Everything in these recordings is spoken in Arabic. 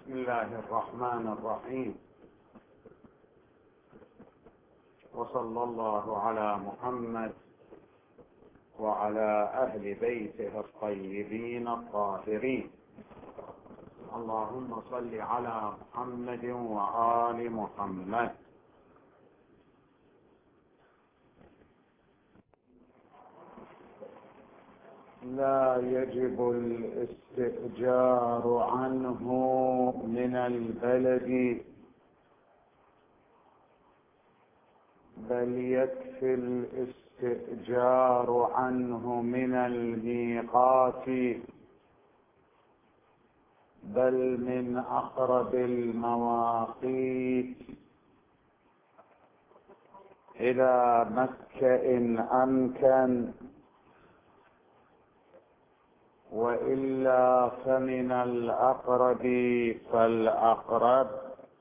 بسم الله الرحمن الرحيم، وصلى الله على محمد وعلى أهل بيته الطيبين الطاهرين. اللهم صل على محمد وآل محمد. لا يجب الاستئجار عنه من البلد، بل يكفي الاستئجار عنه من الميقات، بل من أقرب المواقيت إلى مكة إن أمكن، وإلا فمن الأقرب فالأقرب.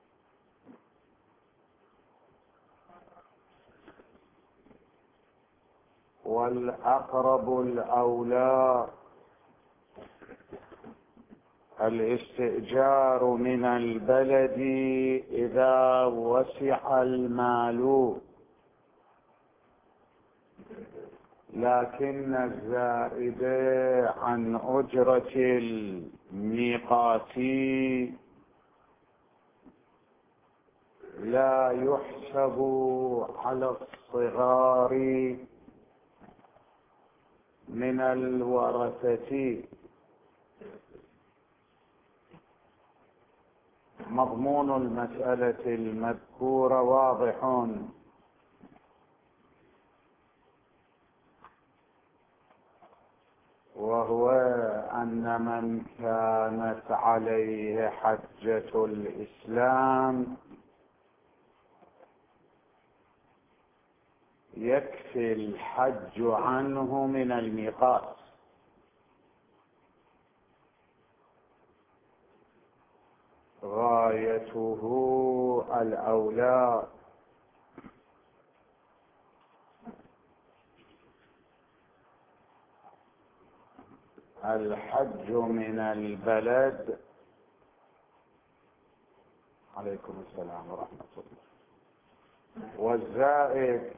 والأقرب الأولى الاستئجار من البلد إذا وسع المال، لكن الزائد عن أجرة الميقات لا يحسب على الصغار من الورثة. مضمون المسألة المذكورة واضح، وهو أن من كانت عليه حجة الإسلام يكفي الحج عنه من الميقات، غايته الأولى. الحج من البلد. عليكم السلام ورحمة الله. والزائد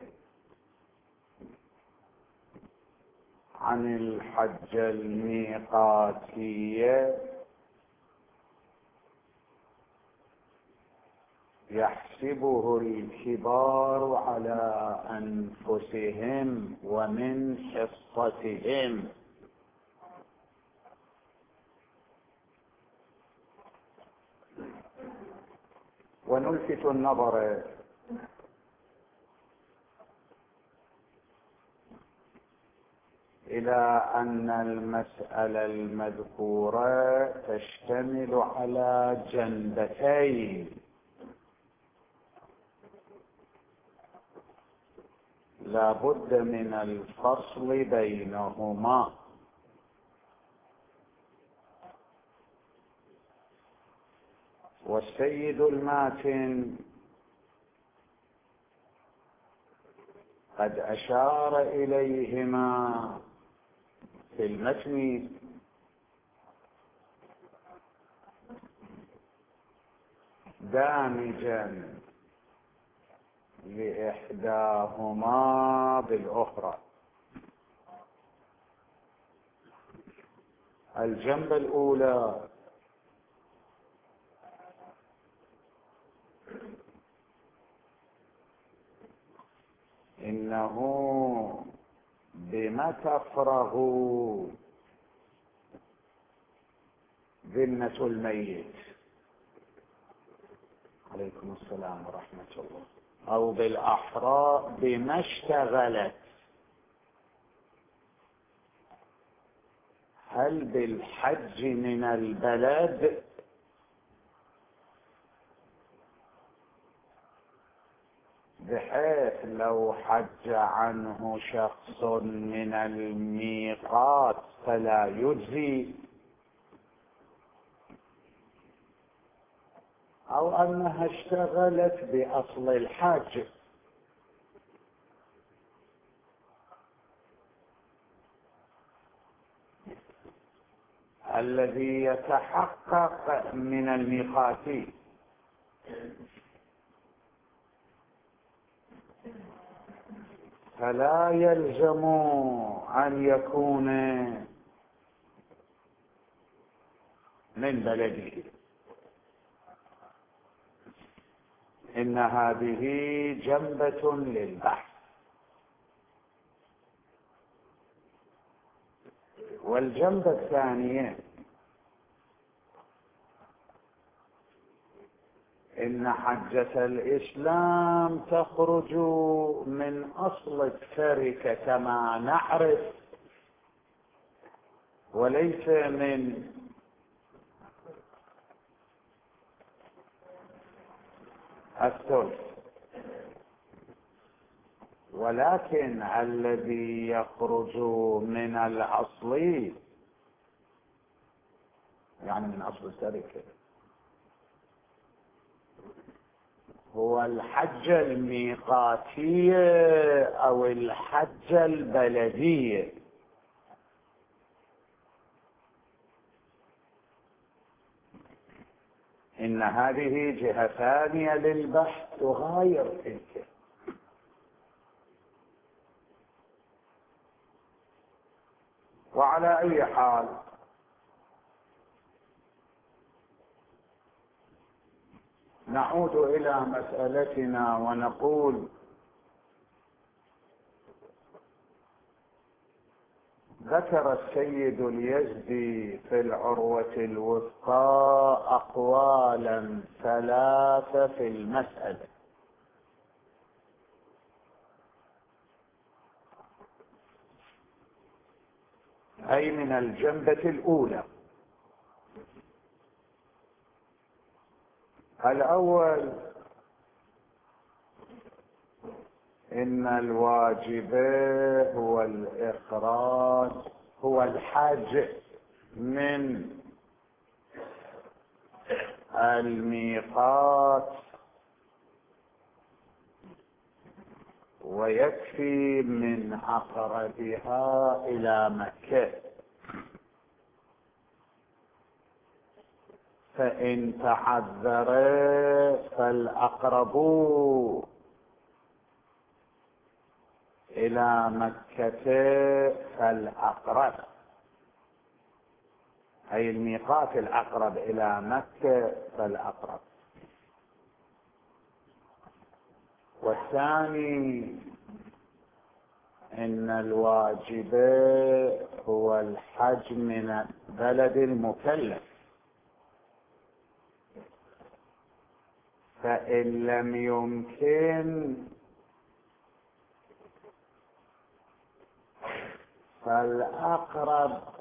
عن الحجة الميقاتية يحسبه الكبار على أنفسهم ومن حصتهم. ونلفت النظر إلى أن المسألة المذكورة تشتمل على جنبتين، لا بد من الفصل بينهما. والسيد الماتن قد أشار إليهما في المتن، دامجا لإحداهما بالأخرى. الجنبة الأولى إنه بما تفرغ ذمة الميت. عليكم السلام ورحمة الله. أو بالأحرى بما اشتغلت، هل بالحج من البلد بحيث لو حج عنه شخص من الميقات فلا يجزي، أو أنها اشتغلت بأصل الحج. الذي يتحقق من الميقات، فلا يلزم أن يكون من بلده. إن هذه جنبة للبحث. والجنبة الثانية إن حجة الإسلام تخرج من أصل التركة كما نعرف، وليس من الثلث. ولكن الذي يخرج من الأصل، يعني من أصل التركة، هو الحجة الميقاتية أو الحجة البلدية. إن هذه جهة ثانية للبحث تغاير تلك. وعلى أي حال نعود إلى مسألتنا ونقول: ذكر السيد اليزدي في العروة الوثقى أقوالا ثلاثة في المسألة. أي من الجنبة الأولى. الأول: إن الواجب هو الإخراج، هو الحج من الميقات، ويكفي من أقربها إلى مكة. فإن تعذر فالأقرب إلى مكة فالأقرب، أي الميقات الأقرب إلى مكة فالأقرب. والثاني: إن الواجب هو الحج من بلد المكلف، فإن لم يمكن فالأقرب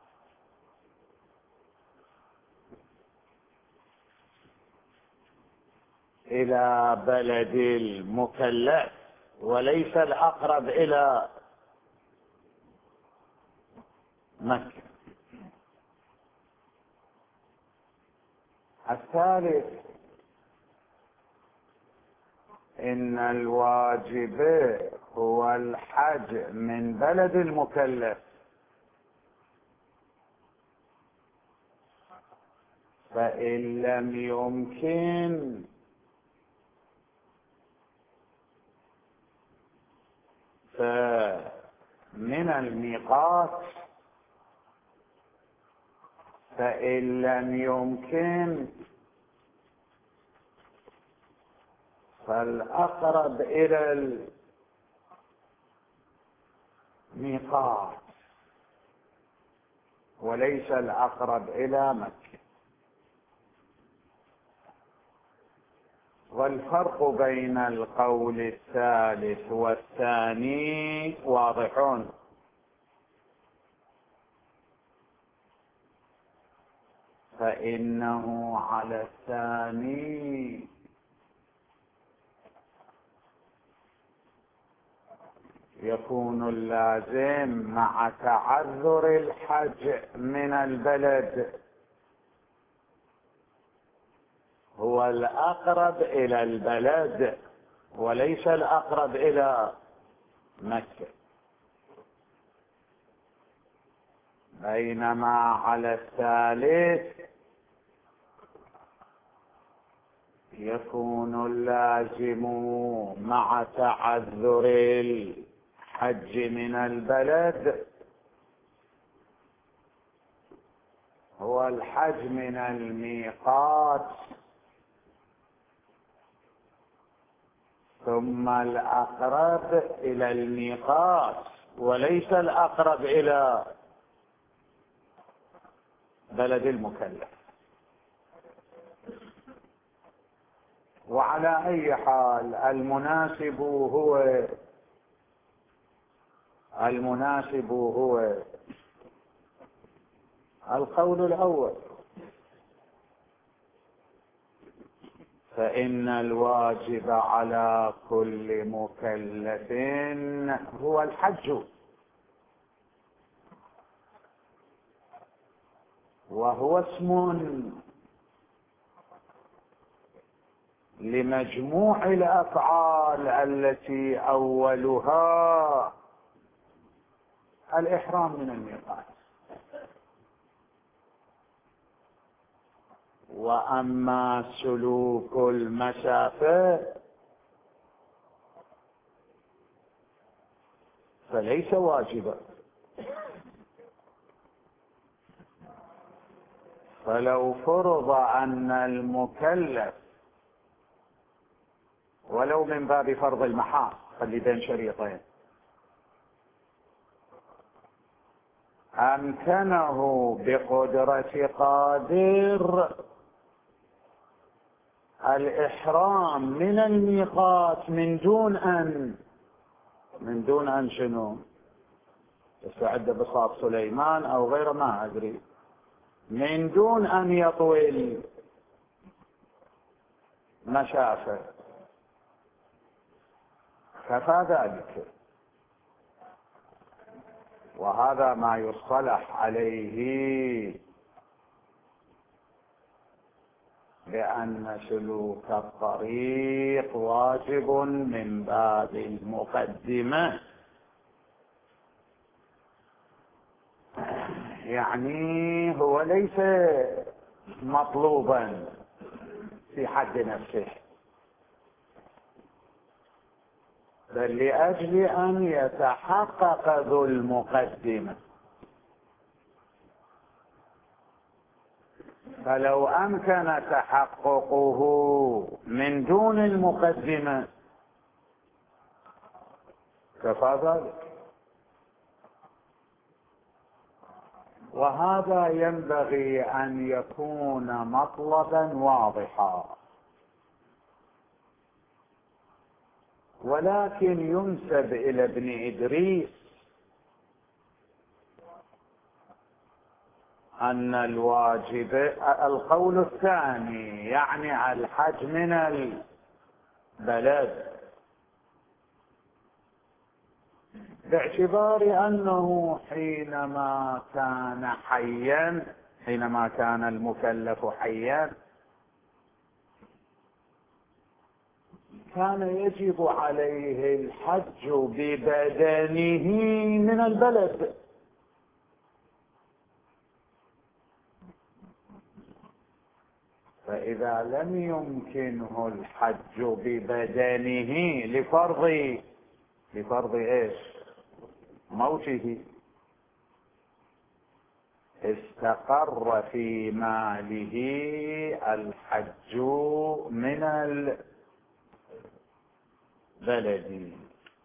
إلى بلد المكلف، وليس الأقرب إلى مكة. الثالث: إن الواجب هو الحج من بلد المكلف، فإن لم يمكن فمن الميقات، فإن لم يمكن فالأقرب إلى الميقات، وليس الأقرب إلى مكة. والفرق بين القول الثالث والثاني واضح. فإنه على الثاني يكون اللازم مع تعذر الحج من البلد هو الأقرب إلى البلد، وليس الأقرب إلى مكة. بينما على الثالث يكون اللازم مع تعذر الحج من البلد هو الحج من الميقات، ثم الأقرب إلى الميقات وليس الأقرب إلى بلد المكلف. وعلى أي حال المناسب هو القول الأول، فإن الواجب على كل مكلف هو الحج، وهو اسم لمجموع الأفعال التي أولها الإحرام من الميقات. وأما سلوك المسافة فليس واجبا، فلو فرض أن المكلف ولو من باب فرض المحال، خلي بين شريطين، أمكنه بقدرة قادر الإحرام من الميقات من دون أن شنو يستعد بساط سليمان أو غير ما أدري، من دون أن يطوي المسافة، كفى ذلك. وهذا ما يصطلح عليه بأن سلوك الطريق واجب من باب المقدمة، يعني هو ليس مطلوبا في حد نفسه، بل لأجل أن يتحقق ذو المقدمة. فلو أمكن تحققه من دون المقدمة كفى ذلك. وهذا ينبغي أن يكون مطلبا واضحا، ولكن ينسب إلى ابن إدريس أن الواجب القول الثاني، يعني الحج من البلد، باعتبار أنه حينما كان المكلف حيا كان يجب عليه الحج ببدنه من البلد، فإذا لم يمكنه الحج ببدنه لفرض ايش؟ موته، استقر في ماله الحج من البلد،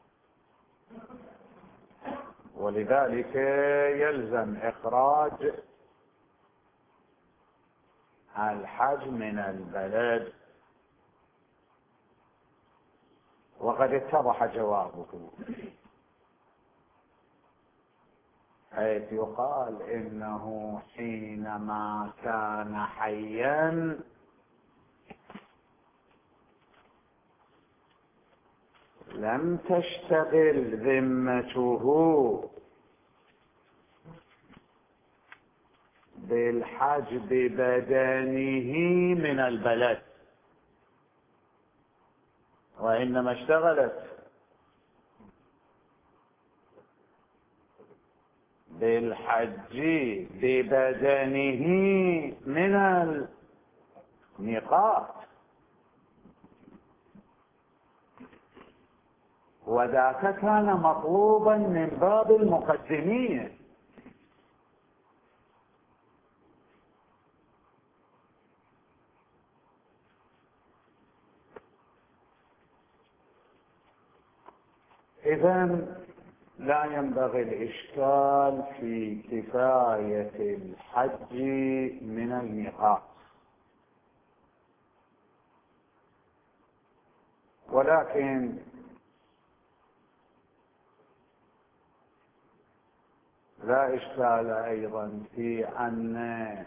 ولذلك يلزم إخراج الحج من البلد. وقد اتضح جوابه، حيث يقال إنه حينما كان حيا لم تشتغل ذمته بالحج ببدنه من البلد، وإنما اشتغلت بالحج ببدنه من الميقات، وذاك كان مطلوبا من باب المقدمين. إذن لا ينبغي الإشكال في كفاية الحج من الميقات، ولكن لا إشكال أيضا في أن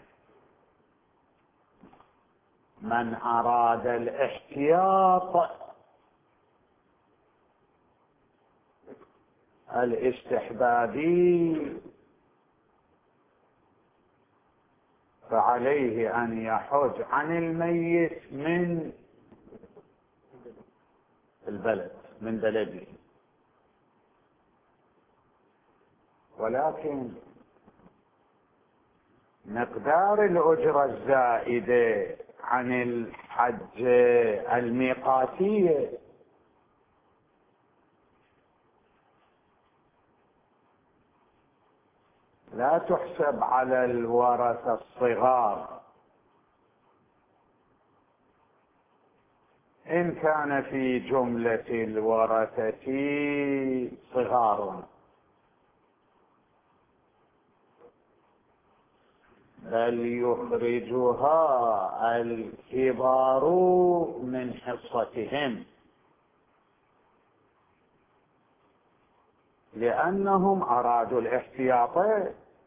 من أراد الاحتياط الاستحبابي فعليه أن يحج عن الميت من البلد، من بلده. ولكن مقدار الأجرة الزائدة عن الحج الميقاتية لا تحسب على الورثة الصغار، إن كان في جملة الورثة صغار، بل يخرجها الكبار من حصتهم، لأنهم أرادوا الاحتياط.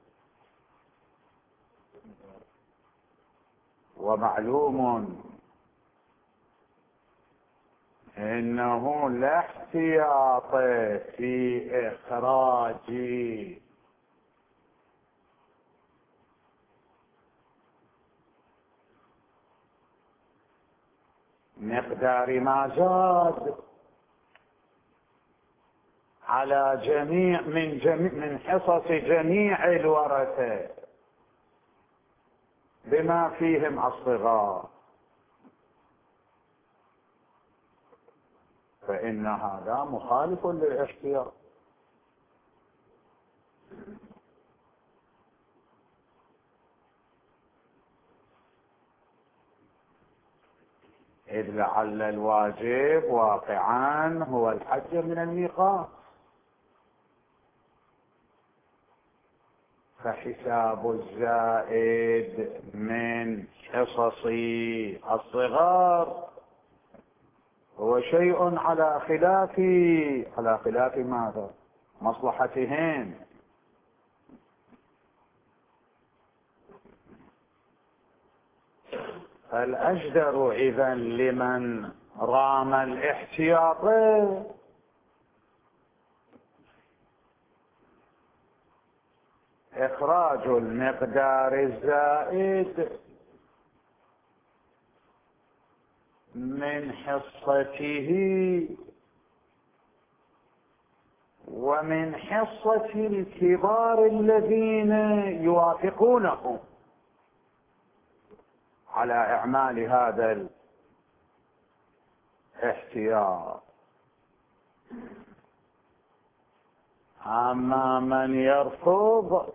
ومعلوم إنه لا احتياط في إخراج مقدار ما زاد على من حصص جميع الورثة بما فيهم الصغار، فإن هذا مخالف للاحتياط. إذ لعل الواجب واقعا هو الحج من الميقات، فحساب الزائد من حصص الصغار هو شيء على خلاف ماذا؟ مصلحتهم. فالأجدر إذن لمن رام الاحتياط إخراج المقدار الزائد من حصته ومن حصة الكبار الذين يوافقونه على إعمال هذا الاحتياط. أما من يرفض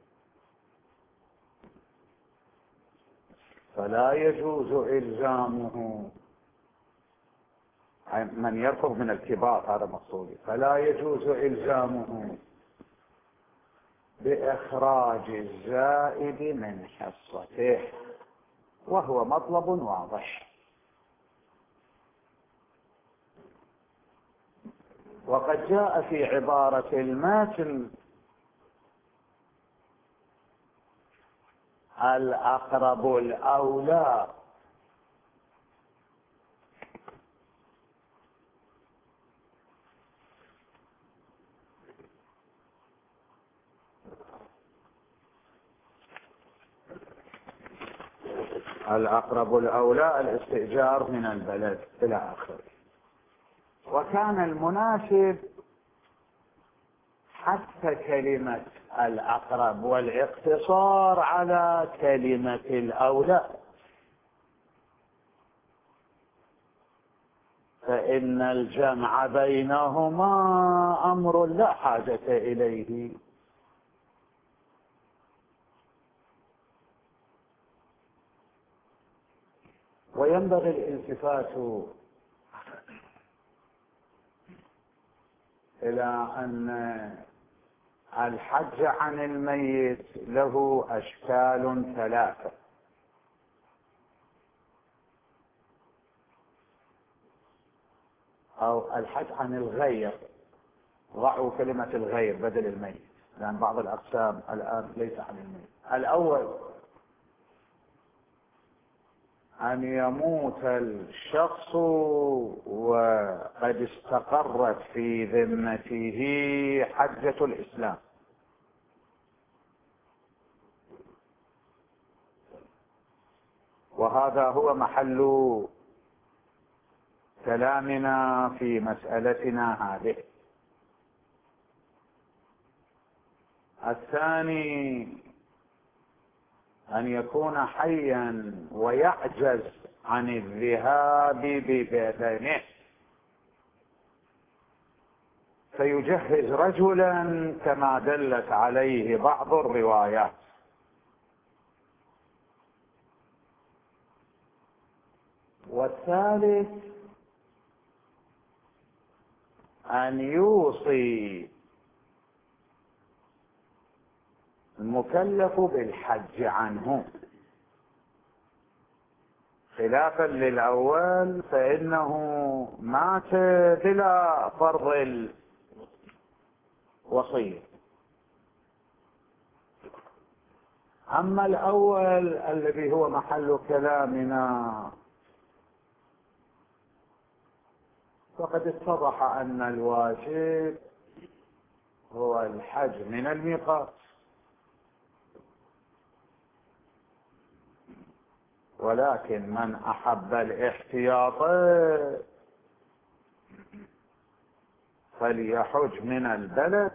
فلا يجوز إلزامه، من يرفض من الكبار هذا مقصودي، فلا يجوز إلزامه بإخراج الزائد من حصته، وهو مطلب واضح. وقد جاء في عبارة الماتن الأقرب الأولى، الأقرب الأولى الاستئجار من البلد إلى آخره. وكان المناسب حتى كلمة الأقرب والاقتصار على كلمة الأولى، فإن الجمع بينهما أمر لا حاجة إليه. وينبغي الالتفات إلى أن الحج عن الميت له أشكال ثلاثة، أو الحج عن الغير، ضعوا كلمة الغير بدل الميت، لأن بعض الأقسام الآن ليس عن الميت. الأول أن يموت الشخص وقد استقرت في ذمته حجة الإسلام، وهذا هو محل كلامنا في مسألتنا هذه. الثاني أن يكون حيا ويعجز عن الذهاب ببدنه، فيجهز رجلا كما دلت عليه بعض الروايات. والثالث أن يوصي المكلف بالحج عنه، خلافا للأول فإنه مات بلا فرض الوصية. أما الأول الذي هو محل كلامنا فقد اتضح أن الواجب هو الحج من الميقات، ولكن من أحب الاحتياط فليحج من البلد،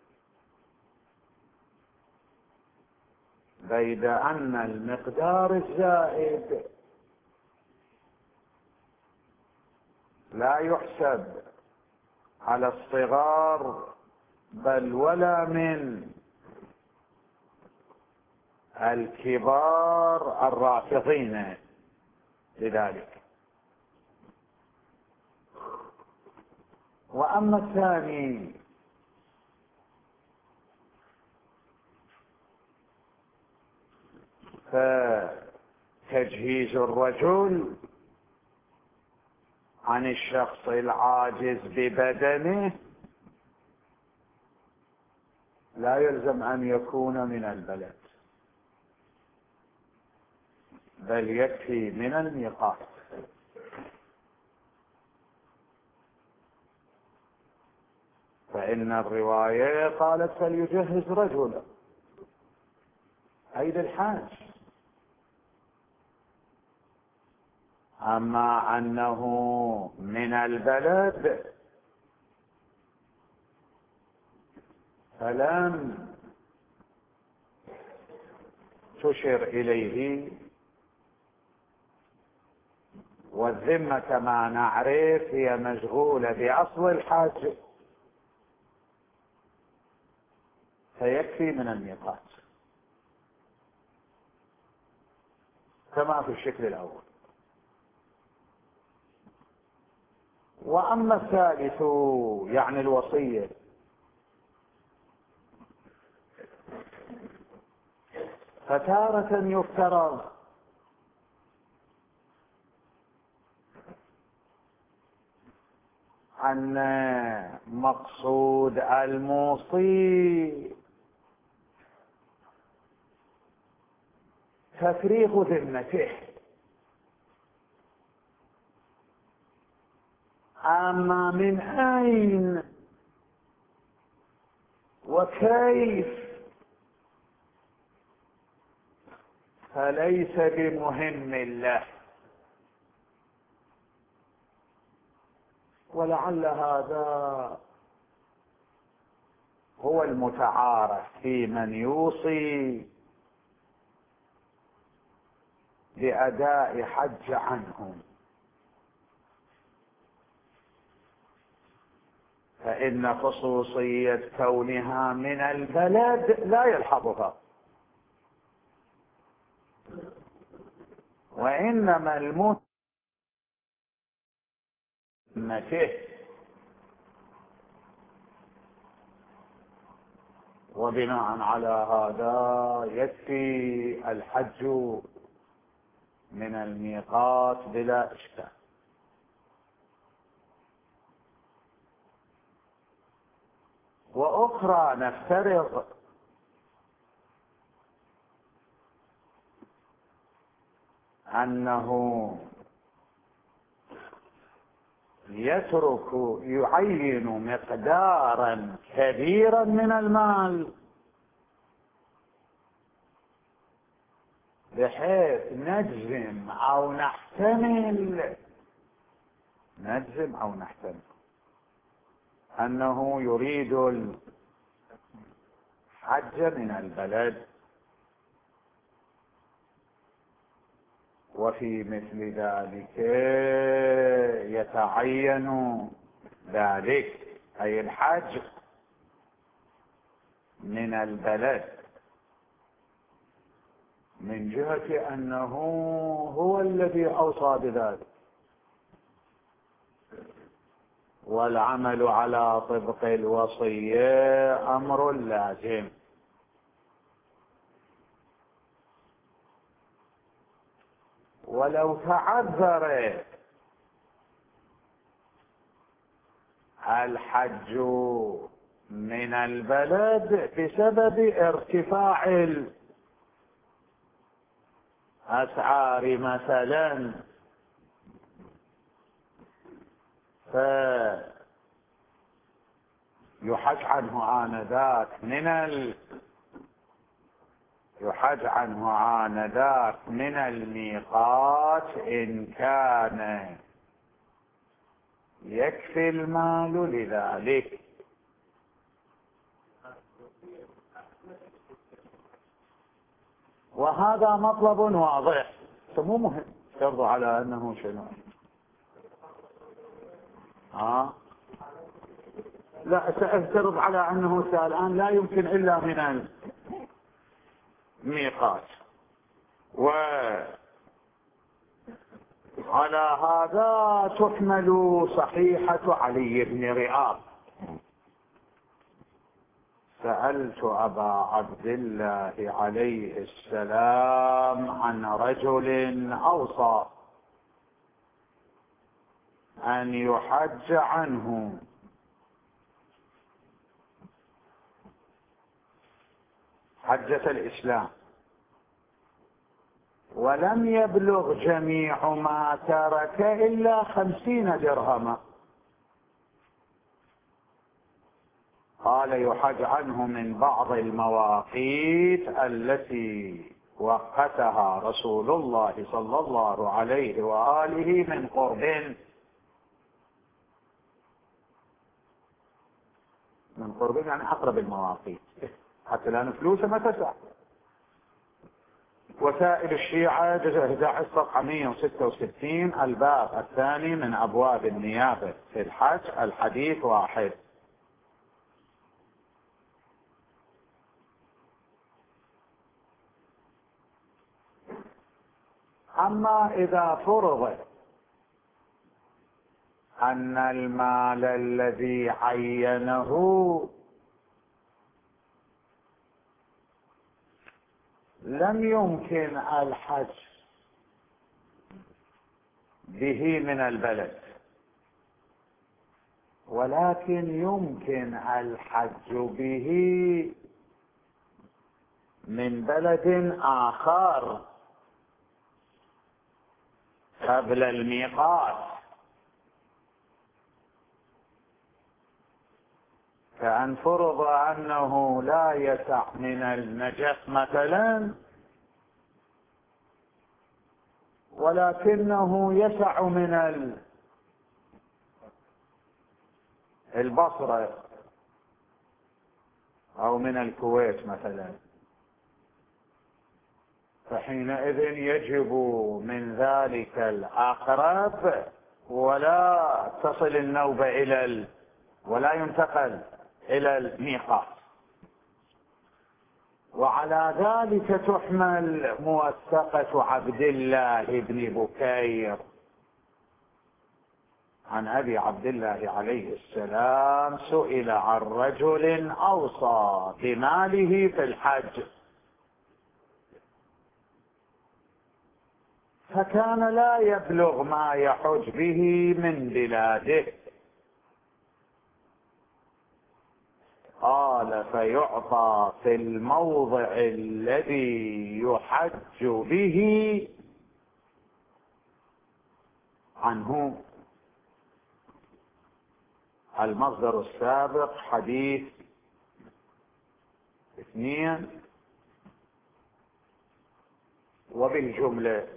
بيد أن المقدار الزائد لا يحسب على الصغار بل ولا من الكبار الرافضين لذلك. وأما الثاني فتجهيز الرجل عن الشخص العاجز ببدنه لا يلزم أن يكون من البلد، بل يكفي من الميقات. فإن الرواية قالت فليجهز رجلا أي للحاج. أما أنه من البلد فلم تشر إليه، والذمة كما نعرف هي مشغولة بأصل الحاج، فيكفي من الميقات كما في الشكل الأول. وأما الثالث يعني الوصية فتارة يفترض أن مقصود الموصي تفريغ ذمته، أما من أين وكيف فليس بمهم له. ولعل هذا هو المتعارف في من يوصي بأداء حج عنهم، فإن خصوصية كونها من البلد لا يلحظها، وإنما المتمته. وبناء على هذا يكفي الحج من الميقات بلا إشكال. وأخرى نفترض أنه يعين مقدارا كبيرا من المال بحيث نجزم أو نحتمل أنه يريد الحج من البلد، وفي مثل ذلك يتعين ذلك، أي الحج من البلد، من جهة أنه هو الذي أوصى بذلك، والعمل على طبق الوصية أمر لازم. ولو تعذر الحج من البلد بسبب ارتفاع الأسعار مثلا، فيحج عنه آنذاك من الميقات إن كان يكفي المال لذلك. وهذا مطلب واضح، مو مهم ترضى على أنه شنو. لا، سأفترض على أنه الآن لا يمكن إلا من الميقات، وعلى هذا تحمل صحيحة علي بن رياض: سألت أبا عبد الله عليه السلام عن رجل أوصى أن يحج عنه، حجة الإسلام، ولم يبلغ جميع ما ترك إلا 50 درهما. قال: يحج عنه من بعض المواقيت التي وقتها رسول الله صلى الله عليه وآله من قرب يعني أقرب المواقيت، حتى لأن فلوسه ما تسع. وسائل الشيعة جزء 11 صفحة 166 الباب الثاني من أبواب النيابة في الحج، الحديث 1. أما إذا فرض أن المال الذي عينه لم يمكن الحج به من البلد، ولكن يمكن الحج به من بلد آخر قبل الميقات، كأن فرض أنه لا يسع من النجف مثلا، ولكنه يسع من البصرة، أو من الكويت مثلا، فحينئذ يجب من ذلك الأقرب ولا تصل النوبة ولا ينتقل إلى الميقات. وعلى ذلك تحمل موثقة عبد الله بن بكير عن أبي عبد الله عليه السلام: سئل عن رجل أوصى بماله في الحج فكان لا يبلغ ما يحج به من بلاده، قال: فيعطى في الموضع الذي يحج به عنه. المصدر السابق حديث 2، وبالجملة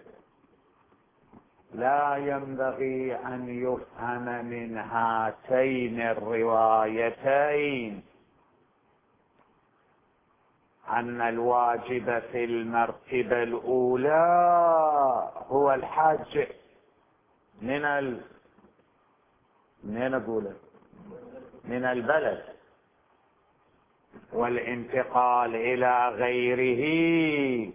لا ينبغي أن يفهم من هاتين الروايتين أن الواجب في المرتبة الأولى هو الحج من البلد والانتقال إلى غيره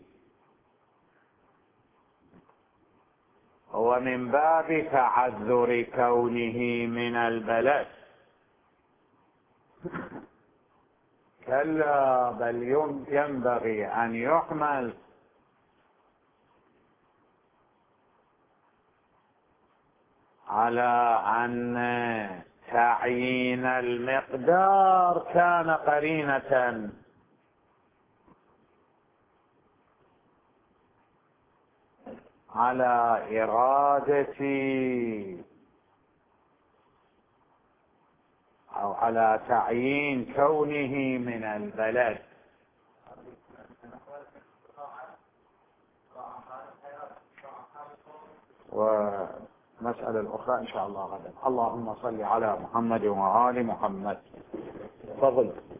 هو من باب تعذر كونه من البلد. كلا، بل ينبغي أن يحمل على أن تعيين المقدار كان قرينة على إرادة أو على تعيين كونه من البلد. ومسألة الأخرى إن شاء الله غدا. اللهم صل على محمد وآل محمد. تفضل.